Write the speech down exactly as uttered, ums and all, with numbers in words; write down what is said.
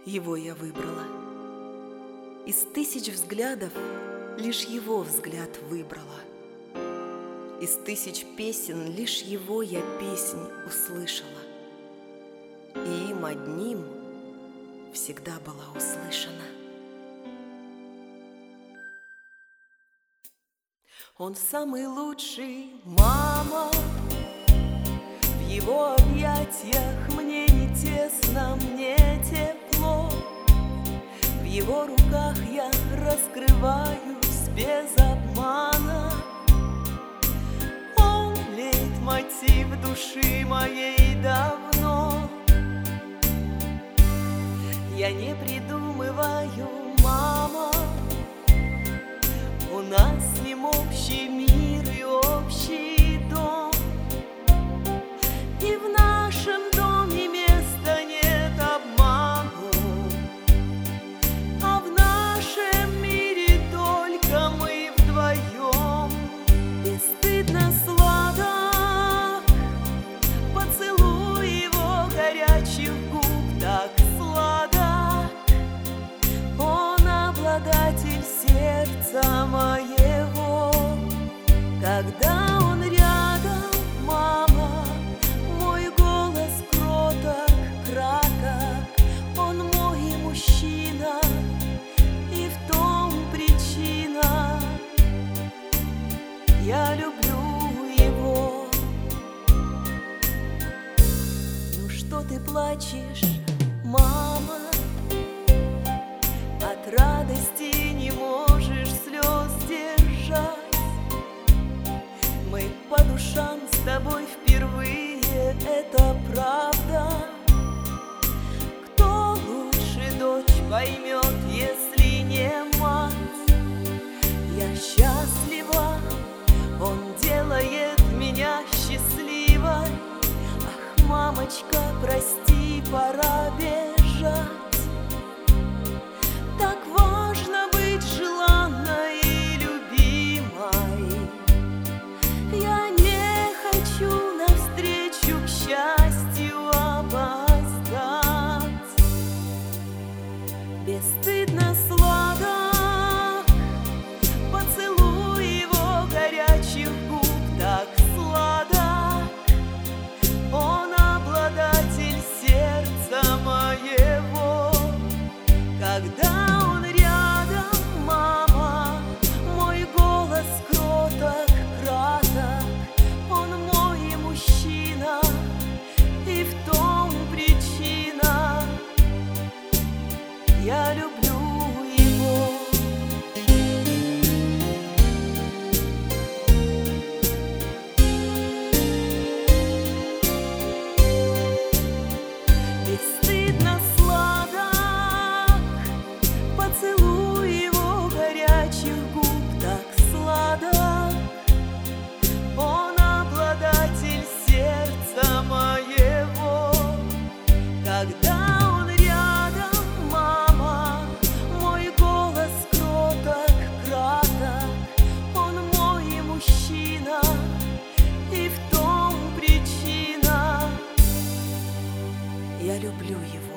его я выбрала. Из тысяч взглядов лишь его взгляд выбрала. Из тысяч песен лишь его я песнь услышала. И им одним всегда была услышана. Он самый лучший, мама. В его объятиях мне не тесно, мне тепло. В его руках я раскрываюсь без обмана. Он лейтмотив души моей давно. Я не придумываю, мама. У нас с ним общий мир и общий дом. И в нашем доме места нет обману. А в нашем мире только мы вдвоем. Бесстыдно сладок поцелуй его горячих губ, так сладок. Он обладатель сердца моего. Когда он рядом, мама, мой голос кроток, краток. Он мой мужчина, и в том причина. Я люблю его. Ну что ты плачешь, мама? От радости не можешь слез держать. Мы по душам с тобой впервые, это правда. Кто лучше дочь поймет, если не мать? Я счастлива, он делает меня счастливой. Ах, мамочка, прости, пора бежать. Так важно быть желанной и любимой. Я не хочу навстречу к счастью опоздать. Бесстыдно сладок поцелуй его горячих губ, так сладок. Он обладатель сердца моего. Когда он рядом, мама, мой голос кроток, краток. Он мой мужчина, и в том причина. Я люблю его. Бесстыдно сладок поцелуй его горячих губ, так сладок. Он обладатель сердца моего. Когда он рядом, мама, мой голос кроток, краток. Он мой мужчина, и в том причина. Я люблю его.